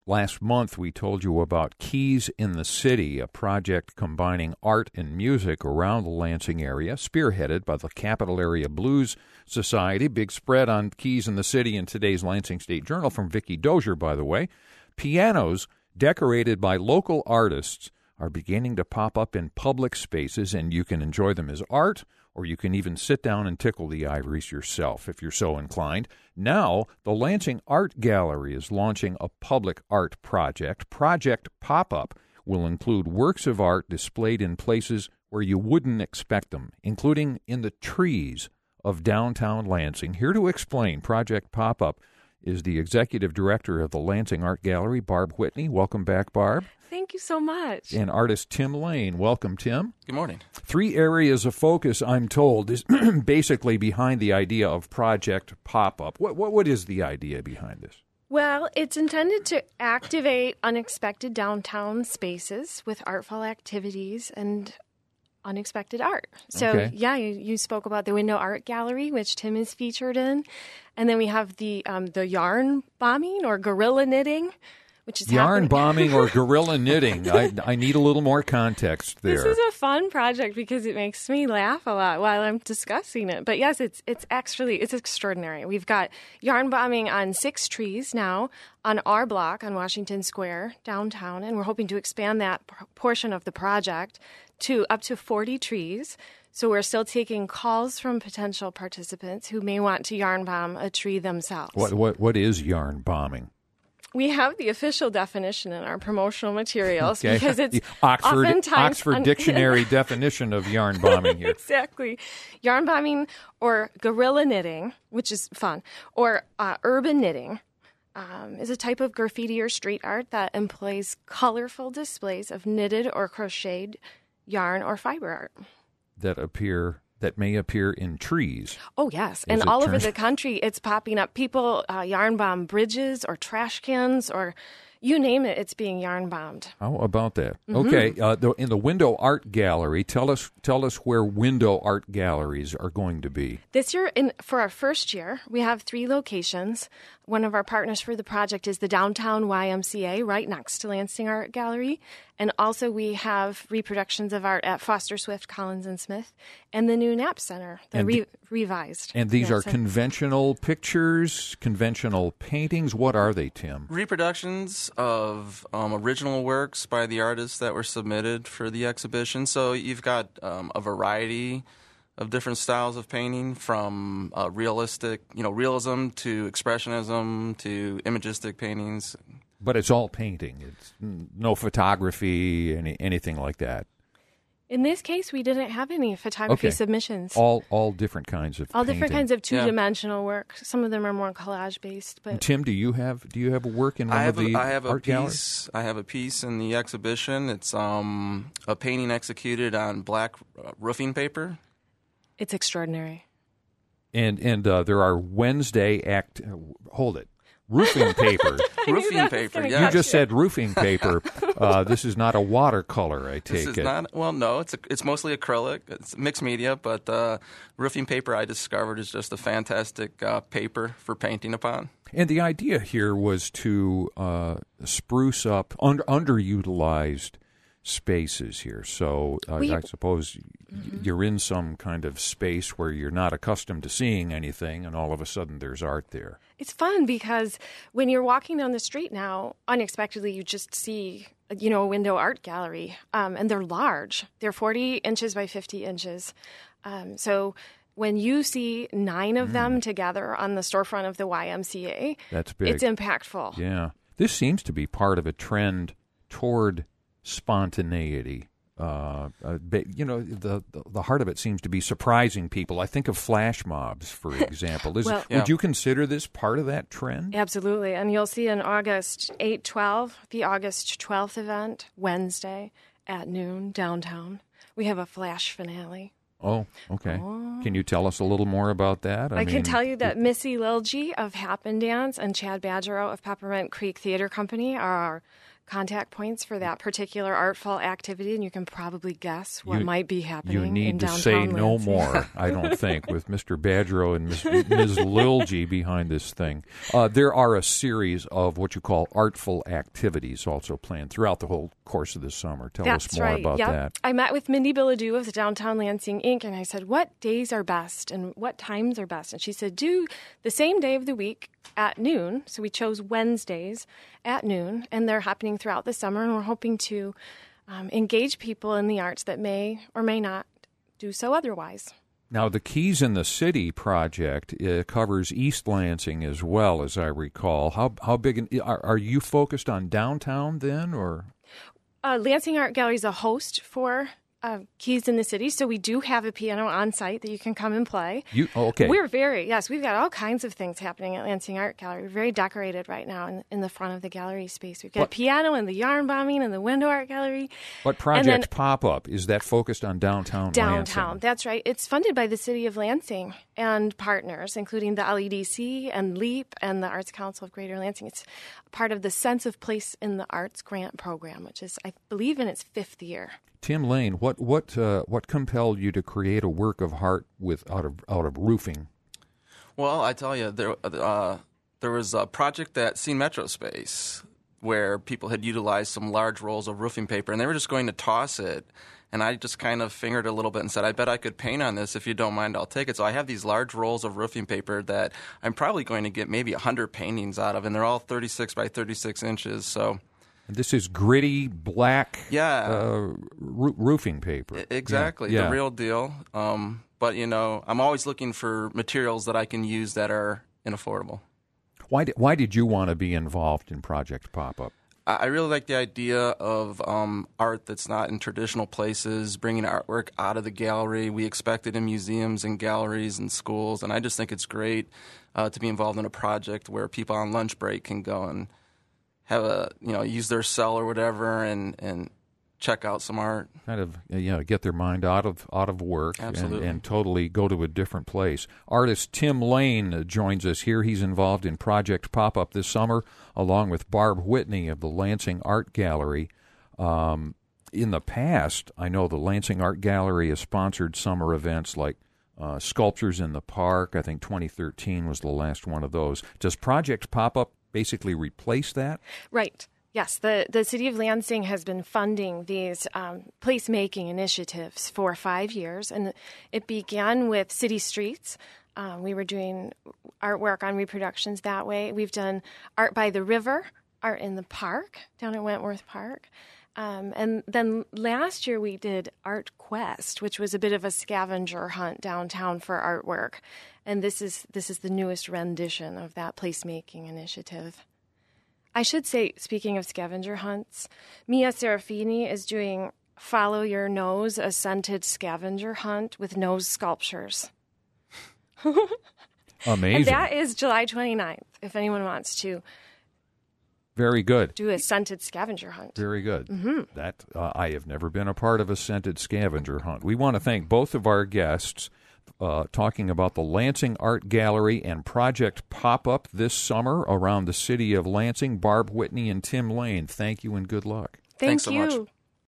Last month, we told you about Keys in the City, a project combining art and music around the Lansing area, spearheaded by the Capital Area Blues Society. Big spread on Keys in the City in today's Lansing State Journal from Vicki Dozier, by the way. Pianos decorated by local artists are beginning to pop up in public spaces, and you can enjoy them as art, or you can even sit down and tickle the ivories yourself if you're so inclined. Now, the Lansing Art Gallery is launching a public art project. Project Pop-Up will include works of art displayed in places where you wouldn't expect them, including in the trees of downtown Lansing. Here to explain Project Pop-Up is the executive director of the Lansing Art Gallery, Barb Whitney. Welcome back, Barb. Thank you so much. And artist Tim Lane. Welcome, Tim. Good morning. 3 areas of focus, I'm told, is basically behind the idea of Project Pop-Up. What is the idea behind this? Well, it's intended to activate unexpected downtown spaces with artful activities and unexpected art. So, Okay. yeah, you spoke about the Window Art Gallery, which Tim is featured in. And then we have the yarn bombing or guerrilla knitting, which is Yarn happening. bombing or guerrilla knitting. I need a little more context there. This is a fun project because it makes me laugh a lot while I'm discussing it. But yes, it's extraordinary. We've got yarn bombing on 6 trees now on our block on Washington Square downtown, and we're hoping to expand that portion of the project to up to 40 trees. So we're still taking calls from potential participants who may want to yarn bomb a tree themselves. What is yarn bombing? We have the official definition in our promotional materials Okay. because it's The Oxford oftentimes Dictionary definition of yarn bombing here. Exactly. Yarn bombing or guerrilla knitting, which is fun, or urban knitting is a type of graffiti or street art that employs colorful displays of knitted or crocheted yarn or fiber art. That may appear in trees. Oh, yes. As And it all over turns- the country, it's popping up. People yarn bomb bridges or trash cans or you name it, it's being yarn bombed. How about that? Mm-hmm. Okay, in the Window Art Gallery, tell us where window art galleries are going to be. This year, for our first year, we have 3 locations. One of our partners for the project is the Downtown YMCA, right next to Lansing Art Gallery. And also we have reproductions of art at Foster Swift, Collins and Smith, and the new Knapp Center, revised. And these Knapp are Center. conventional pictures, conventional paintings. What are they, Tim? Reproductions of original works by the artists that were submitted for the exhibition. So you've got a variety of different styles of painting, from realistic, realism to expressionism to imagistic paintings. But it's all painting. It's no photography, anything like that. In this case, we didn't have any photography submissions. All different kinds of All painting. different kinds of two-dimensional work. Some of them are more collage-based. But And Tim, do you have a work in one of the art galleries? I have a piece in the exhibition. It's a painting executed on black roofing paper. it's extraordinary. And there are Wednesday hold it. Roofing paper. Roofing paper, gonna yeah. You just said roofing paper. This is not a watercolor, I take This is it. not, well, no, it's mostly acrylic. It's mixed media, but roofing paper I discovered is just a fantastic paper for painting upon. And the idea here was to spruce up underutilized spaces here. So I suppose you're in some kind of space where you're not accustomed to seeing anything, and all of a sudden there's art there. It's fun because when you're walking down the street now, unexpectedly you just see, a window art gallery, and they're large. They're 40 inches by 50 inches. So when you see 9 of them together on the storefront of the YMCA, That's big. it's impactful. Yeah. This seems to be part of a trend toward spontaneity. The heart of it seems to be surprising people. I think of flash mobs, for example. Would you consider this part of that trend? Absolutely. And you'll see in August 8-12, the August 12th event, Wednesday at noon downtown. We have a flash finale. Oh, okay. Can you tell us a little more about that? I can tell you that Missy Lilgy of Happen Dance and Chad Badgerow of Peppermint Creek Theater Company are our contact points for that particular artful activity, and you can probably guess what might be happening You in need to downtown say no Lansing. more, I don't think, with Mr. Badgerow and Ms. Lilje behind this thing. There are a series of what you call artful activities also planned throughout the whole course of the summer. Tell us more about that. I met with Mindy Bilodeau of the Downtown Lansing Inc., and I said, what days are best and what times are best? And she said, do the same day of the week at noon. So we chose Wednesdays at noon, and they're happening throughout the summer, and we're hoping to engage people in the arts that may or may not do so otherwise. Now, the Keys in the City project covers East Lansing as well, as I recall. How big are you focused on downtown then, or? Lansing Art Gallery is a host for Keys in the City, so we do have a piano on site that you can come and play. Okay. We've got all kinds of things happening at Lansing Art Gallery. We're very decorated right now in the front of the gallery space. We've got a piano and the yarn bombing and the window art gallery. What Project Pop-Up, is that focused on downtown Lansing? That's right. It's funded by the City of Lansing and partners, including the LEDC and LEAP and the Arts Council of Greater Lansing. It's part of the Sense of Place in the Arts grant program, which is, I believe, in its 5th year. Tim Lane, what compelled you to create a work of art out of roofing? Well, I tell you, there was a project at Scene Metro Space where people had utilized some large rolls of roofing paper, and they were just going to toss it. And I just kind of fingered a little bit and said, I bet I could paint on this. If you don't mind, I'll take it. So I have these large rolls of roofing paper that I'm probably going to get maybe 100 paintings out of, and they're all 36 by 36 inches. So this is gritty black roofing paper. Exactly, the real deal. But, I'm always looking for materials that I can use that are inaffordable. Why did you want to be involved in Project Pop-Up? I really like the idea of art that's not in traditional places, bringing artwork out of the gallery. We expect it in museums and galleries and schools, and I just think it's great to be involved in a project where people on lunch break can go and have use their cell or whatever and check out some art. Kind of, get their mind out of work and totally go to a different place. Artist Tim Lane joins us here. He's involved in Project Pop-Up this summer, along with Barb Whitney of the Lansing Art Gallery. In the past, I know the Lansing Art Gallery has sponsored summer events like Sculptures in the Park. I think 2013 was the last one of those. Does Project Pop-Up basically replace that? Right. Yes, the City of Lansing has been funding these placemaking initiatives for 5 years, and it began with City Streets. We were doing artwork on reproductions that way. We've done art by the river, art in the park, down at Wentworth Park. And then last year we did Art Quest, which was a bit of a scavenger hunt downtown for artwork. And this is the newest rendition of that placemaking initiative. I should say, speaking of scavenger hunts, Mia Serafini is doing Follow Your Nose, a scented scavenger hunt with nose sculptures. Amazing. And that is July 29th, if anyone wants to. Very good. Do a scented scavenger hunt. Very good. Mm-hmm. That I have never been a part of a scented scavenger hunt. We want to thank both of our guests talking about the Lansing Art Gallery and Project Pop-Up this summer around the city of Lansing. Barb Whitney and Tim Lane, thank you and good luck. Thanks so you. much.